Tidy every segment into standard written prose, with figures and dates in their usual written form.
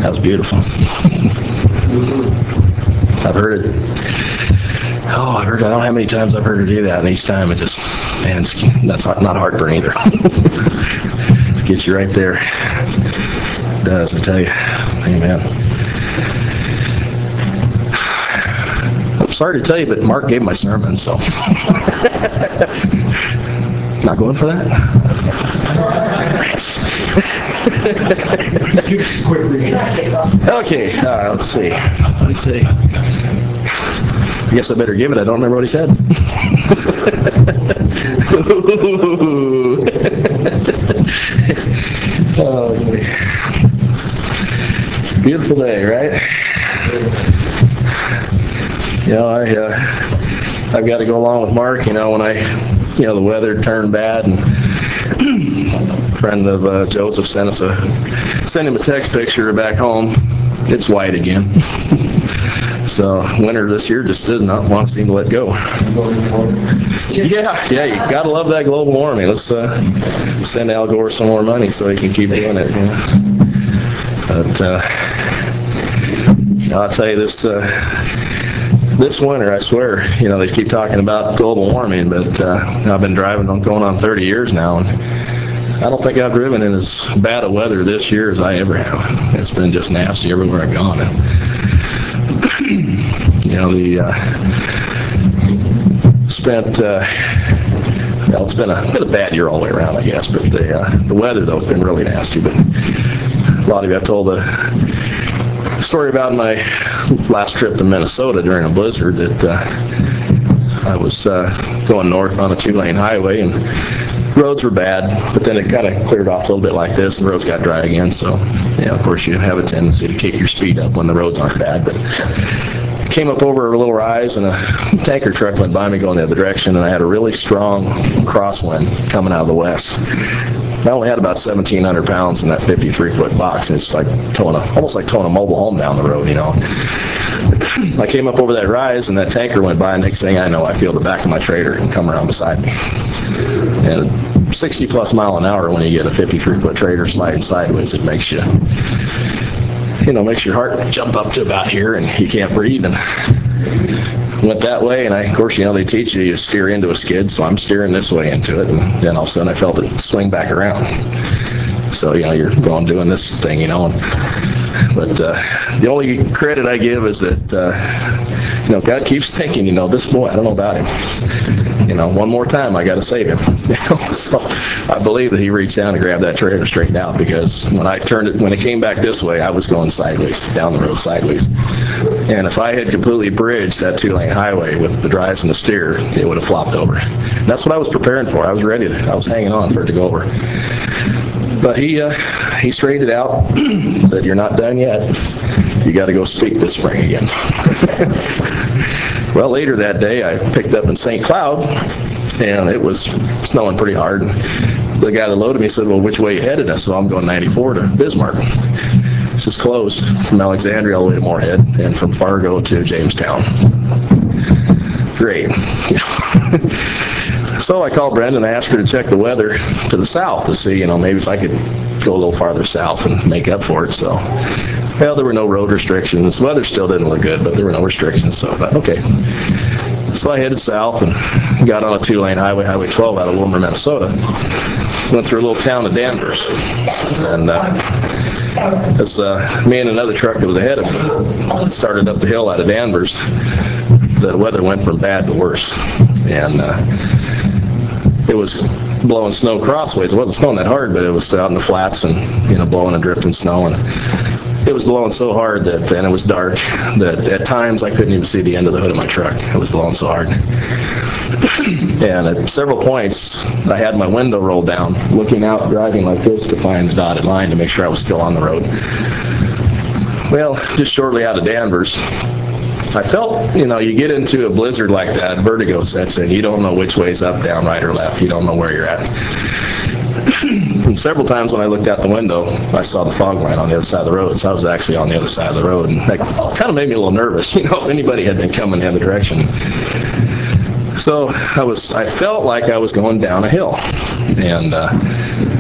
That was beautiful. I've heard it. Oh, I don't know how many times I've heard her do that, and each time it just, man, that's not heartburn either. It gets you right there. It does, I tell you. Amen. I'm sorry to tell you, but Mark gave my sermon, so. Not going for that? Okay, let's see. I guess I better give it. I don't remember what he said. Oh, boy. Beautiful day, right? You know, I've got to go along with Mark. You know, when the weather turned bad, and a friend of Joseph sent him a text picture back home. It's white again. So winter this year just does not want to seem to let go. Yeah, you gotta love that global warming. Let's send Al Gore some more money so he can keep doing it. You know? But I'll tell you this winter, I swear, you know, they keep talking about global warming, but I've been driving going on 30 years now, and I don't think I've driven in as bad a weather this year as I ever have. It's been just nasty everywhere I've gone. You know, it's been a bad year all the way around, I guess, but the weather, though, has been really nasty. But a lot of you, I've told the story about my last trip to Minnesota during a blizzard that I was going north on a 2-lane highway, and roads were bad, but then it kind of cleared off a little bit like this, and the roads got dry again. So, of course, you have a tendency to kick your speed up when the roads aren't bad. But came up over a little rise, and a tanker truck went by me going the other direction, and I had a really strong crosswind coming out of the west. I only had about 1,700 pounds in that 53-foot box, and it's like almost like towing a mobile home down the road, you know. I came up over that rise, and that tanker went by, and next thing I know, I feel the back of my trailer come around beside me. And 60-plus mile an hour when you get a 53-foot trailer sliding sideways, it makes your heart jump up to about here, and you can't breathe. And went that way, and of course, they teach you to steer into a skid, so I'm steering this way into it, and then all of a sudden I felt it swing back around. So, you're going doing this thing, But the only credit I give is that, God keeps thinking, this boy, I don't know about him. One more time, I got to save him. So I believe that he reached down and grabbed that trailer straightened out, because when it came back this way, I was going sideways, down the road sideways. And if I had completely bridged that 2-lane highway with the drives and the steer, it would have flopped over. And that's what I was preparing for. I was ready. I was hanging on for it to go over. But he straightened it out, said, "You're not done yet. You got to go speak this spring again." Well, later that day, I picked up in St. Cloud, and it was snowing pretty hard. The guy that loaded me said, "Well, which way you headed?" I said, "I'm going 94 to Bismarck." It's just closed from Alexandria all the way to Moorhead, and from Fargo to Jamestown. Great. So I called Brenda and I asked her to check the weather to the south to see, maybe if I could go a little farther south and make up for it. So, there were no road restrictions. The weather still didn't look good, but there were no restrictions. So I thought, okay. So I headed south and got on a 2-lane highway, Highway 12 out of Wilmer, Minnesota. Went through a little town of Danvers. And as me and another truck that was ahead of me started up the hill out of Danvers, the weather went from bad to worse. And it was blowing snow crossways. It wasn't snowing that hard, but it was out in the flats and, blowing and drifting snow. And it was blowing so hard and it was dark, that at times I couldn't even see the end of the hood of my truck. It was blowing so hard. And at several points, I had my window rolled down, looking out, driving like this to find the dotted line to make sure I was still on the road. Well, just shortly out of Danvers, I felt, you get into a blizzard like that, vertigo sets in. You don't know which way's up, down, right, or left. You don't know where you're at. And several times when I looked out the window, I saw the fog line on the other side of the road. So I was actually on the other side of the road. And that kind of made me a little nervous, if anybody had been coming the other direction. So I felt like I was going down a hill. And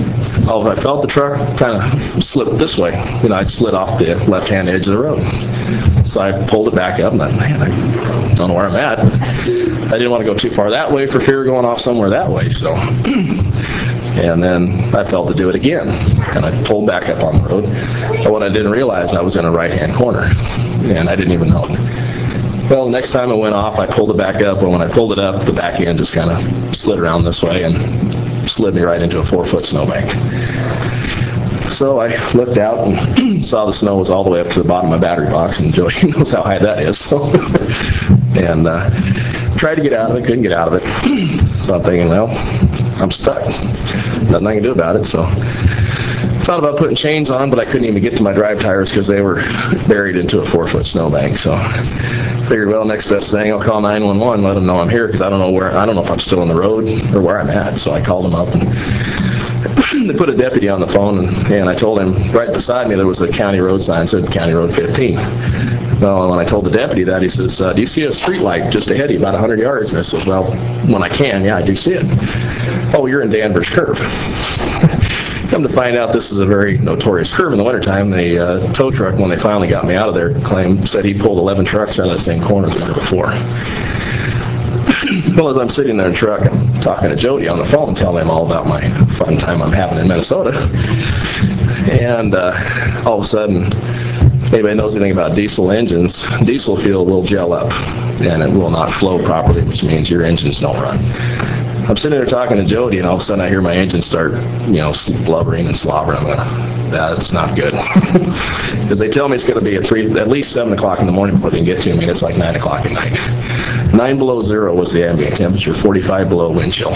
Oh, I felt the truck kind of slip this way. I slid off the left-hand edge of the road. So I pulled it back up, and man, I don't know where I'm at. I didn't want to go too far that way for fear of going off somewhere that way. So, and then I felt to do it again, and I pulled back up on the road. But what I didn't realize, I was in a right-hand corner, and I didn't even know it. Well, the next time it went off, I pulled it back up, and when I pulled it up, the back end just kind of slid around this way and slid me right into a 4-foot snowbank. So I looked out and saw the snow was all the way up to the bottom of my battery box, and Jody knows how high that is. So, and tried to get out of it, couldn't get out of it. So I'm thinking, well, I'm stuck. Nothing I can do about it. So thought about putting chains on, but I couldn't even get to my drive tires because they were buried into a 4-foot snowbank. So figured, well, next best thing, I'll call 911, let them know I'm here, because I don't know if I'm still on the road or where I'm at. So I called them up, and they put a deputy on the phone, and I told him right beside me there was a county road sign, said County Road 15. Well, when I told the deputy that, he says, do you see a street light just ahead of you, about 100 yards? And I said, well, when I can, yeah, I do see it. Oh, you're in Danvers Curve. Come to find out, this is a very notorious curve in the wintertime. The tow truck, when they finally got me out of there, said he pulled 11 trucks out of the same corner the year before. Well, as I'm sitting there in the truck, I'm talking to Jody on the phone, telling him all about my fun time I'm having in Minnesota. And all of a sudden, anybody knows anything about diesel engines, diesel fuel will gel up and it will not flow properly, which means your engines don't run. I'm sitting there talking to Jody, and all of a sudden I hear my engine start, blubbering and slobbering. I'm going, that's not good. Because they tell me it's going to be at least 7 o'clock in the morning before they can get to me, and it's like 9 o'clock at night. 9 below zero was the ambient temperature, 45 below wind chill.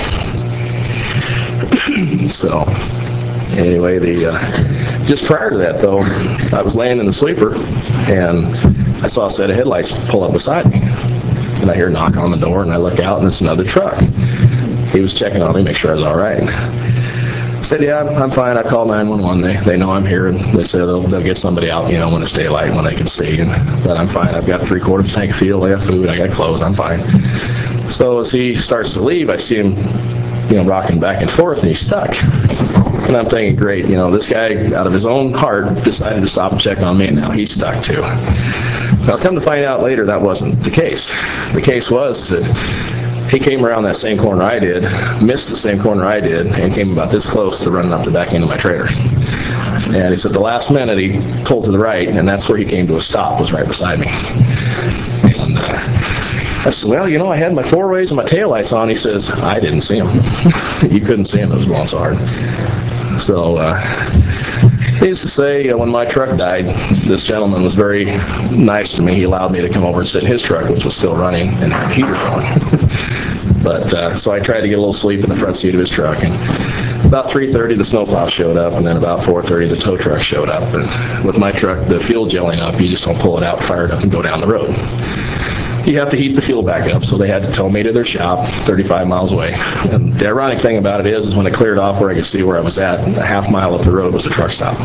So, anyway, just prior to that, though, I was laying in the sleeper, and I saw a set of headlights pull up beside me. And I hear a knock on the door, and I look out, and it's another truck. He was checking on me, make sure I was all right. I said, yeah, I'm fine. I called 911. They know I'm here, and they said they'll get somebody out, when it's daylight, when they can see. But I'm fine. I've got 3/4 tank of fuel. I got food. I got clothes. I'm fine. So as he starts to leave, I see him, rocking back and forth, and he's stuck. And I'm thinking, great, this guy, out of his own heart, decided to stop and check on me, and now he's stuck too. I'll come to find out later that wasn't the case. The case was that he came around that same corner I did, missed the same corner I did, and came about this close to running up the back end of my trailer. And he said the last minute he pulled to the right, and that's where he came to a stop, was right beside me. And I said, well, I had my 4-ways and my taillights on. He says, I didn't see him. You couldn't see him, it was blowing so hard. So, needless to say, when my truck died, this gentleman was very nice to me. He allowed me to come over and sit in his truck, which was still running, and had a heater going. But, so I tried to get a little sleep in the front seat of his truck, and about 3:30 the snowplow showed up, and then about 4:30 the tow truck showed up. And with my truck, the fuel gelling up, you just don't pull it out, fire it up, and go down the road. You have to heat the fuel back up, so they had to tow me to their shop 35 miles away. And the ironic thing about it is when it cleared off where I could see where I was at, a half mile up the road was a truck stop.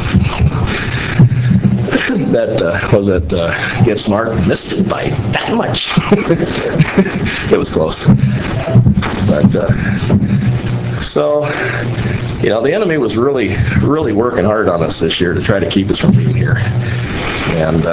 That was it. Get smart, missed it by that much. It was close. But so, the enemy was really, really working hard on us this year to try to keep us from being here. And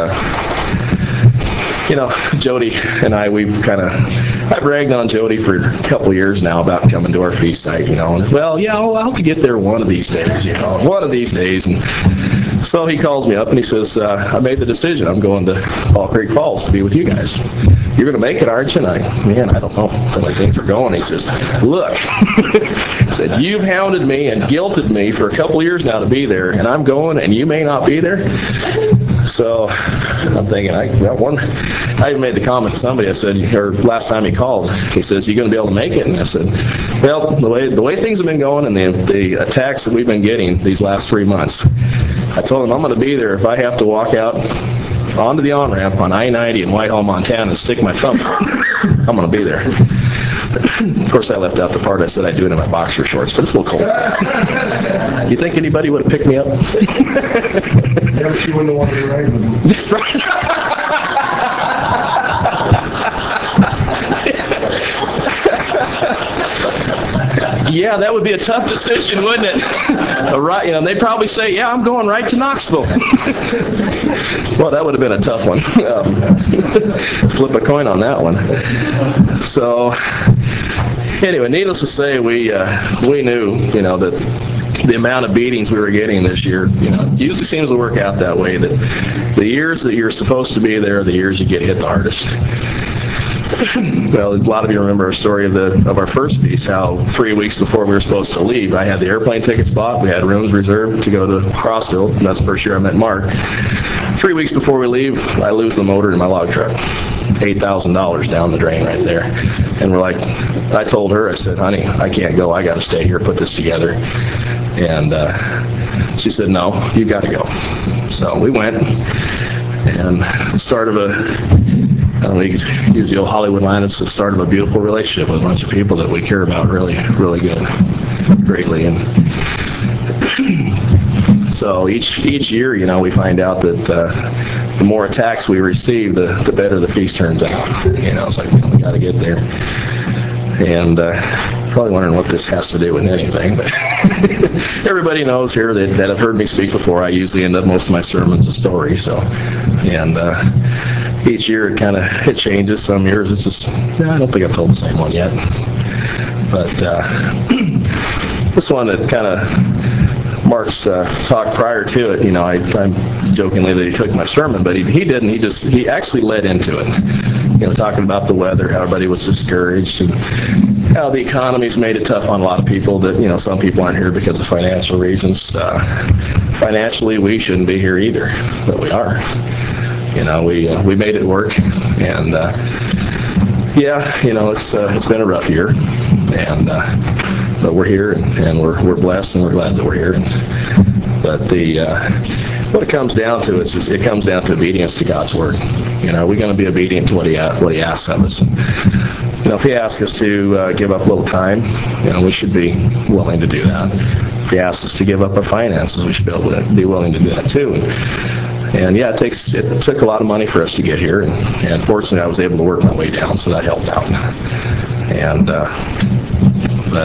Jody and I, I've ragged on Jody for a couple of years now about coming to our feast site, and I'll have to get there one of these days, one of these days. And so he calls me up and he says, I made the decision. I'm going to Fall Creek Falls to be with you guys. You're going to make it, aren't you? And I don't know the way things are going. He says, look, he said, you've hounded me and guilted me for a couple of years now to be there, and I'm going and you may not be there. So I'm thinking, I even made the comment to somebody. I said, or last time he called, he says, you going to be able to make it? And I said, well, the way things have been going and the attacks that we've been getting these last 3 months, I told him I'm going to be there if I have to walk out onto the on-ramp on I-90 in Whitehall, Montana and stick my thumb out. I'm going to be there. Of course, I left out the part I said I'd do it in my boxer shorts, but it's a little cold. You think anybody would have picked me up? Yeah, she wouldn't have wanted to ride with me. That's right. Yeah, that would be a tough decision, wouldn't it? Right, they'd probably say, yeah, I'm going right to Knoxville. Well, that would have been a tough one. Flip a coin on that one. So, anyway, needless to say, we knew, that the amount of beatings we were getting this year, usually seems to work out that way, that the years that you're supposed to be there are the years you get hit the hardest. Well, a lot of you remember our story of our first piece, how 3 weeks before we were supposed to leave, I had the airplane tickets bought, we had rooms reserved to go to Crossville, and that's the first year I met Mark. 3 weeks before we leave, I lose the motor in my log truck. $8,000 down the drain right there. And we're like, I told her, I said, honey, I can't go, I got to stay here, put this together. And she said, no, you got to go. So we went, and the start of I don't know, you could use the old Hollywood line, it's the start of a beautiful relationship with a bunch of people that we care about really, really good, greatly. And so each year, we find out that the more attacks we receive, the better the feast turns out. It's like, we got to get there. And probably wondering what this has to do with anything, but everybody knows here that have heard me speak before, I usually end up most of my sermons a story. So, and each year it changes. Some years it's just, I don't think I've told the same one yet. But this one that kind of Mark's talk prior to it, I'm jokingly that he took my sermon, but he didn't. He actually led into it. Talking about the weather, how everybody was discouraged, and how the economy's made it tough on a lot of people. That some people aren't here because of financial reasons. Financially, we shouldn't be here either, but we are. We made it work, and it's been a rough year, and but we're here, and we're blessed, and we're glad that we're here. But what it comes down to is it comes down to obedience to God's word. We're going to be obedient to what He asks of us. If He asks us to give up a little time, we should be willing to do that. If He asks us to give up our finances, we should be willing to do that too. And yeah, it took a lot of money for us to get here, and fortunately I was able to work my way down, so that helped out. And but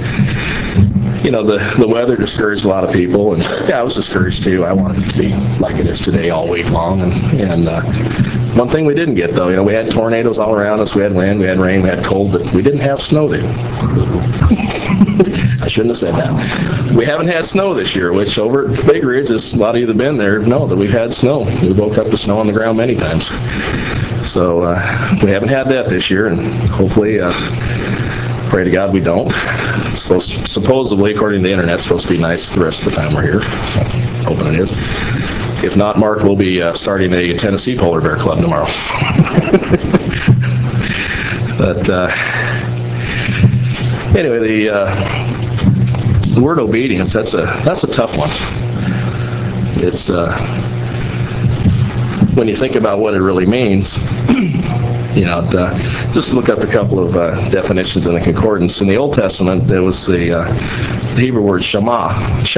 the weather discouraged a lot of people, and yeah, I was discouraged too. I wanted it to be like it is today all week long, and one thing we didn't get though, we had tornadoes all around us, we had wind, we had rain, we had cold, but we didn't have snow there. I shouldn't have said that. We haven't had snow this year, which over at Big Ridge, as a lot of you that have been there know that we've had snow. We woke up to snow on the ground many times. So we haven't had that this year, and hopefully, pray to God we don't. It's supposedly, according to the internet, it's supposed to be nice the rest of the time we're here. So, hoping it is. If not, Mark will be starting a Tennessee Polar Bear Club tomorrow. But anyway, the word obedience, that's a tough one. It's when you think about what it really means, just look up a couple of definitions in the concordance. In the Old Testament, there was the Hebrew word shalma,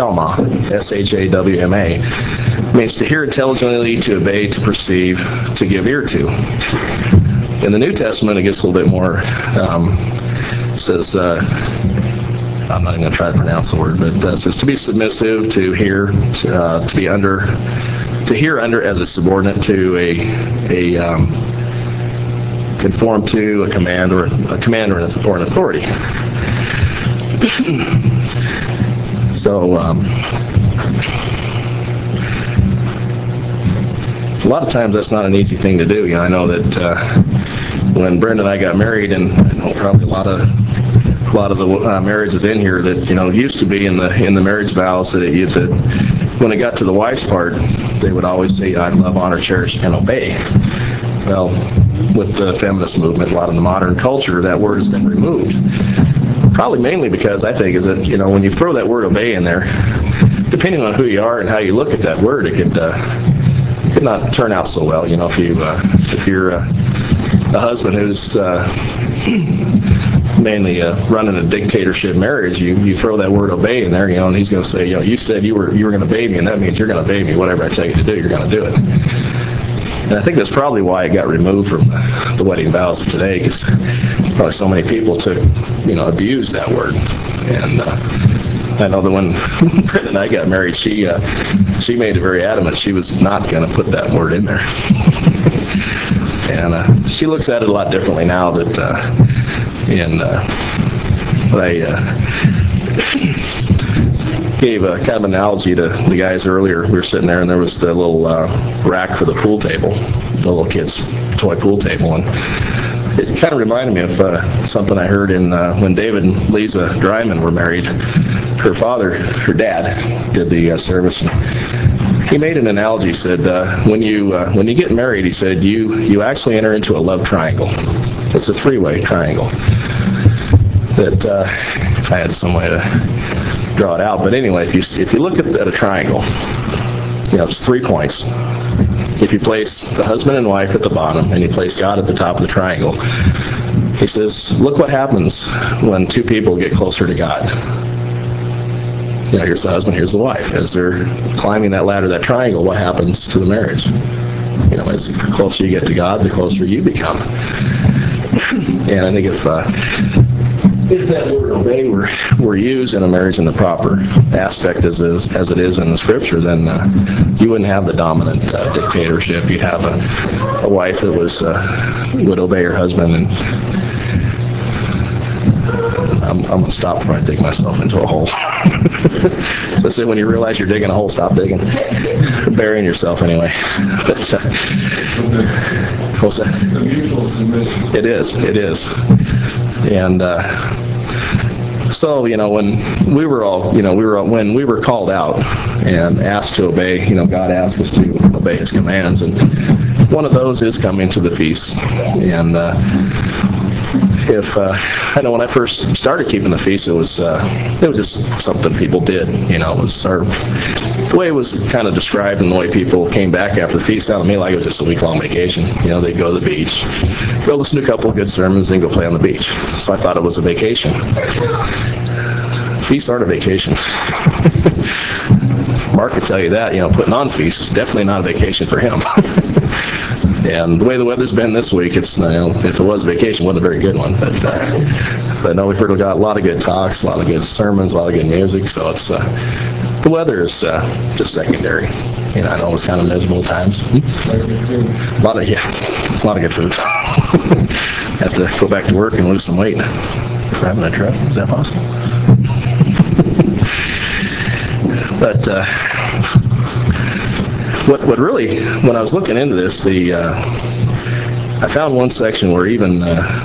S-H-A-W-M-A, means to hear intelligently, to obey, to perceive, to give ear to. In the New Testament, it gets a little bit more, says, I'm not even going to try to pronounce the word, but it says to be submissive, to hear, to be under, to hear under as a subordinate to a conform to a command or an authority. So a lot of times that's not an easy thing to do. I know that when Brenda and I got married, and I know probably a lot of the marriages in here that used to be in the marriage vows that when it got to the wife's part, they would always say, "I'd love, honor, cherish, and obey." Well, with the feminist movement, a lot of the modern culture, that word has been removed. Probably mainly because I think is that when you throw that word obey in there, depending on who you are and how you look at that word, it could not turn out so well. If you're a husband who's mainly running a dictatorship marriage, you throw that word obey in there, and he's going to say, you said you were going to obey me, and that means you're going to obey me. Whatever I tell you to do, you're going to do it. And I think that's probably why it got removed from the wedding vows of today, because probably so many people abused that word. And I know that when Brenda and I got married, she made it very adamant she was not going to put that word in there. And she looks at it a lot differently now that, I gave a kind of analogy to the guys earlier. We were sitting there and there was the little rack for the pool table, the little kid's toy pool table. And it kind of reminded me of something I heard when David and Lisa Dryman were married. Her dad, did the service. And he made an analogy. He said, when you get married, he said, you actually enter into a love triangle. It's a three-way triangle. That I had some way to draw it out. But anyway, if you look at a triangle, it's 3 points. If you place the husband and wife at the bottom and you place God at the top of the triangle, he says, look what happens when two people get closer to God. Here's the husband, here's the wife. As they're climbing that ladder, that triangle, what happens to the marriage? As the closer you get to God, the closer you become. And I think if that word obey were used in a marriage in the proper aspect as it is in the scripture, then you wouldn't have the dominant dictatorship. You'd have a wife that would obey her husband. And I'm going to stop before I dig myself into a hole. So I say, when you realize you're digging a hole, stop digging. You're burying yourself anyway. But, what's that? It's a mutual submission. It is. And so, when we were called out and asked to obey, God asked us to obey His commands, and one of those is coming to the feast. And I know when I first started keeping the feast, it was just something people did. It was the way it was kind of described, and the way people came back after the feast sounded to me like it was just a week-long vacation. They'd go to the beach, go listen to a couple of good sermons, then go play on the beach. So I thought it was a vacation. Feasts aren't a vacation. Mark could tell you that. Putting on feasts is definitely not a vacation for him. And the way the weather's been this week, it's if it was a vacation, it wasn't a very good one. But no, we've heard a lot of good talks, a lot of good sermons, a lot of good music. So it's the weather is just secondary. I know it was kind of miserable at times. A lot of good food. Have to go back to work and lose some weight. Driving a truck, is that possible? But what really, when I was looking into this, I found one section where even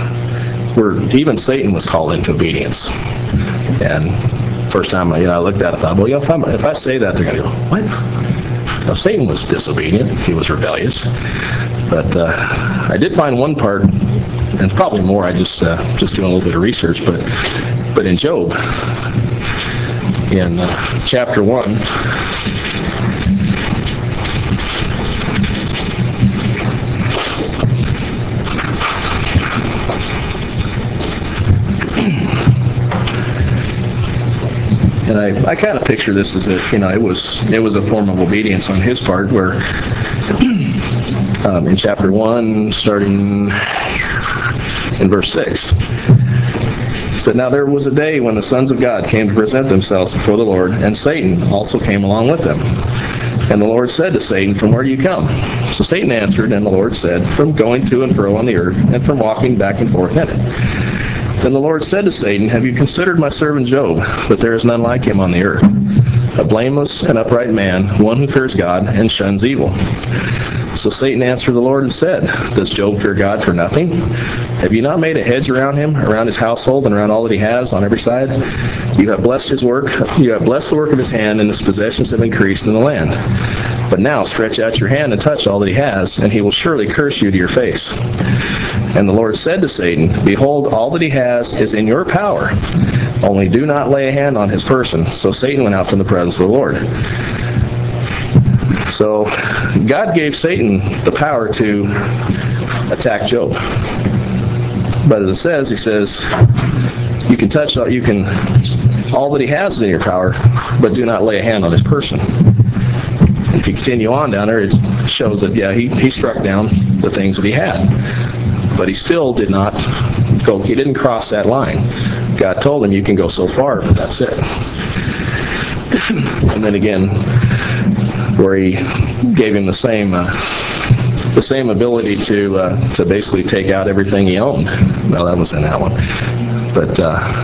Satan was called into obedience. And first time I looked at it, I thought, well, if I say that, they're going to go, what? Now, Satan was disobedient. He was rebellious. But I did find one part, and probably more. I just doing a little bit of research, but in Job, in chapter 1. And I kind of picture this as if, it was a form of obedience on his part, where in chapter 1, starting in verse 6, it said, now there was a day when the sons of God came to present themselves before the Lord, and Satan also came along with them. And the Lord said to Satan, from where do you come? So Satan answered, and the Lord said, from going to and fro on the earth, and from walking back and forth in it. Then the Lord said to Satan, have you considered my servant Job, that there is none like him on the earth, a blameless and upright man, one who fears God and shuns evil? So Satan answered the Lord and said, does Job fear God for nothing? Have you not made a hedge around him, around his household, and around all that he has on every side? You have blessed his work. You have blessed the work of his hand, and his possessions have increased in the land. But now stretch out your hand and touch all that he has, and he will surely curse you to your face. And the Lord said to Satan, behold, all that he has is in your power. Only do not lay a hand on his person. So Satan went out from the presence of the Lord. So God gave Satan the power to attack Job. But as it says, he says, you can all that he has is in your power, but do not lay a hand on his person. If you continue on down there, it shows that, yeah, he struck down the things that he had. But he still did not go, he didn't cross that line. God told him, you can go so far, but that's it. And then again, where he gave him the same ability to basically take out everything he owned. Well, that was in that one. But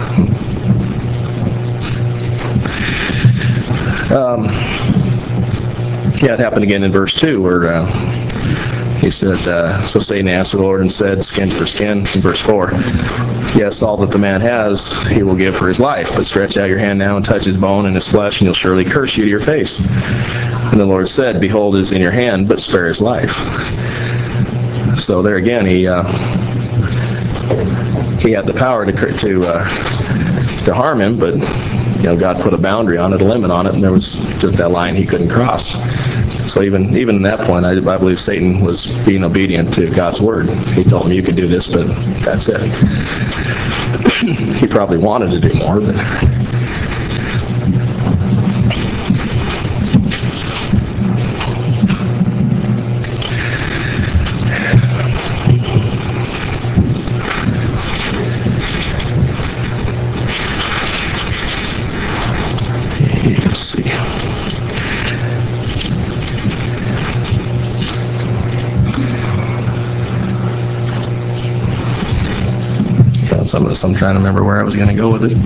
yeah, it happened again in verse 2 where he said, so Satan answered the Lord and said, skin for skin. In verse 4, yes, all that the man has, he will give for his life. But stretch out your hand now and touch his bone and his flesh, and he'll surely curse you to your face. And the Lord said, behold, it is in your hand, but spare his life. So there again, he had the power to harm him, but God put a boundary on it, a limit on it, and there was just that line he couldn't cross. So even at that point, I believe Satan was being obedient to God's word. He told him, you can do this, but that's it. He probably wanted to do more, but... Let's see. Some of this, I'm trying to remember where I was going to go with it.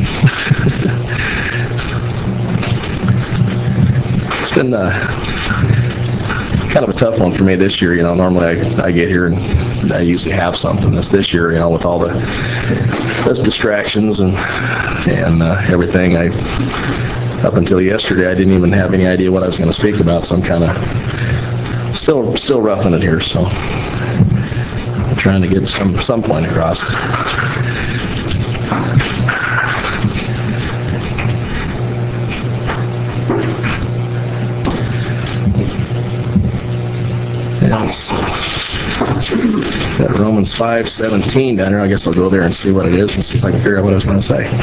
It's been kind of a tough one for me this year. Normally I get here and I usually have something. This year, with all those distractions and everything, up until yesterday, I didn't even have any idea what I was going to speak about. So I'm kind of still roughing it here. So I'm trying to get some point across. Got Romans 5:17 down there. I guess I'll go there and see what it is and see if I can figure out what I was going to say.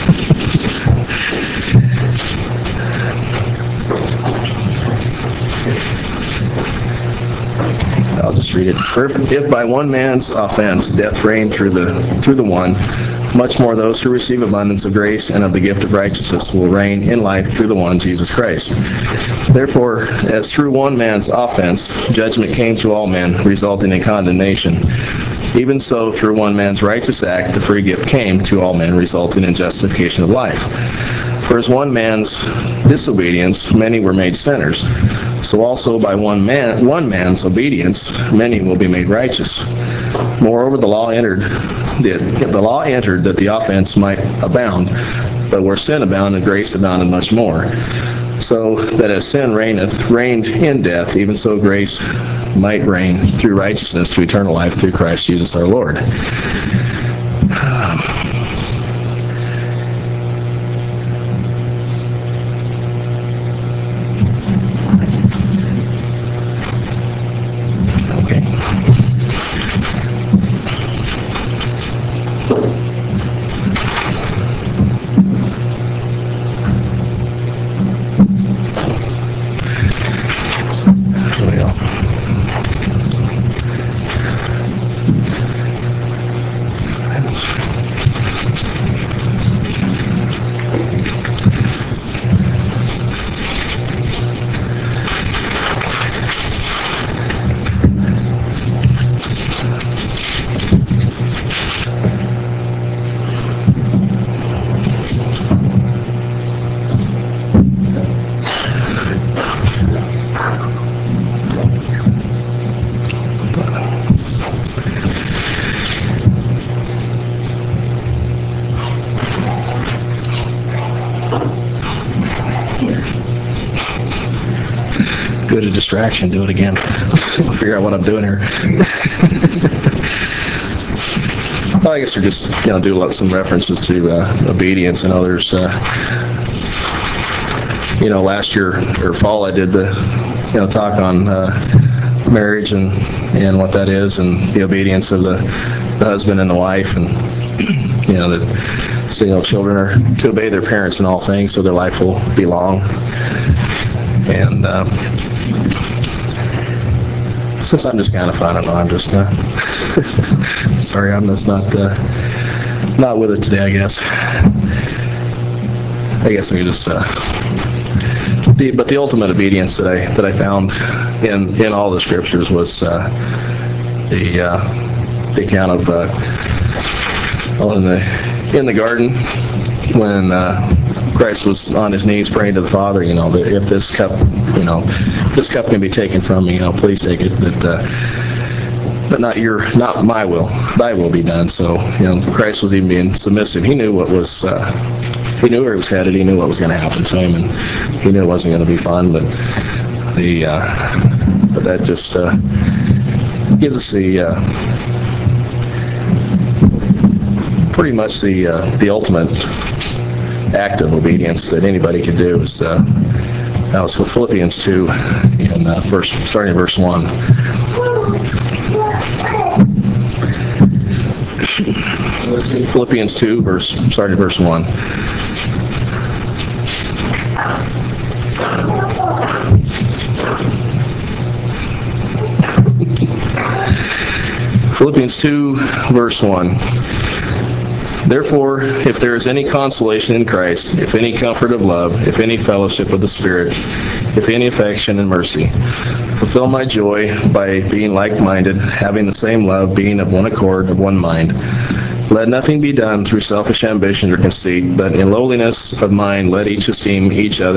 I'll just read it. For if by one man's offense death reigned through the one, much more those who receive abundance of grace and of the gift of righteousness will reign in life through the one, Jesus Christ. Therefore, as through one man's offense judgment came to all men, resulting in condemnation, even so through one man's righteous act the free gift came to all men, resulting in justification of life. For as one man's disobedience many were made sinners, so also by one man's obedience many will be made righteous. Moreover, the law entered that the offense might abound, but where sin abounded, grace abounded much more. So that as sin reigned in death, even so grace might reign through righteousness to eternal life through Christ Jesus our Lord. Good a distraction, do it again. Figure out what I'm doing here. Well, I guess we're just do some references to obedience and others. Last year or fall I did the talk on marriage and what that is, and the obedience of the husband and the wife, and that children are to obey their parents in all things so their life will be long. And since I'm just kind of fun, I don't know, I'm just sorry, I'm just not with it today, I guess. We just but the ultimate obedience that I found in all the scriptures was the account of in the garden when Christ was on his knees praying to the Father, that if this cup, this cup can be taken from me, please take it, but not my will, thy will be done. So, Christ was even being submissive. He knew he knew where he was headed. He knew what was going to happen to him, and he knew it wasn't going to be fun. But but that just gives us pretty much the ultimate act of obedience that anybody can do. Is that was Philippians 2, starting in verse 1. Philippians 2, starting in verse 1. Philippians 2, verse 1. Therefore, if there is any consolation in Christ, if any comfort of love, if any fellowship of the Spirit, if any affection and mercy, fulfill my joy by being like-minded, having the same love, being of one accord, of one mind. Let nothing be done through selfish ambition or conceit, but in lowliness of mind let each esteem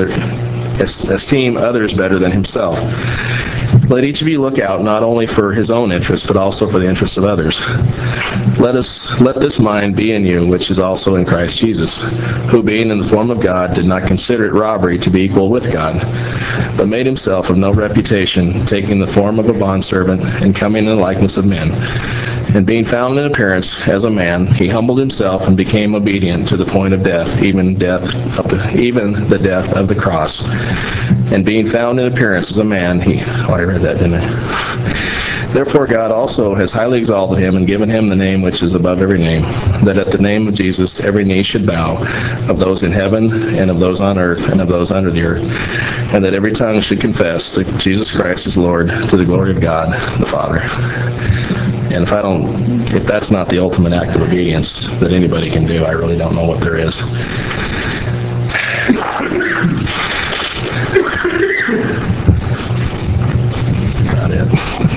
others better than himself. Let each of you look out not only for his own interests, but also for the interests of others. Let this mind be in you, which is also in Christ Jesus, who being in the form of God did not consider it robbery to be equal with God, but made himself of no reputation, taking the form of a bondservant and coming in the likeness of men. And being found in appearance as a man, he humbled himself and became obedient to the point of death, even the death of the cross. And being found in appearance as a man, I read that, didn't I? Therefore God also has highly exalted him and given him the name which is above every name, that at the name of Jesus every knee should bow, of those in heaven and of those on earth and of those under the earth, and that every tongue should confess that Jesus Christ is Lord, to the glory of God the Father. And if that's not the ultimate act of obedience that anybody can do, I really don't know what there is. About it.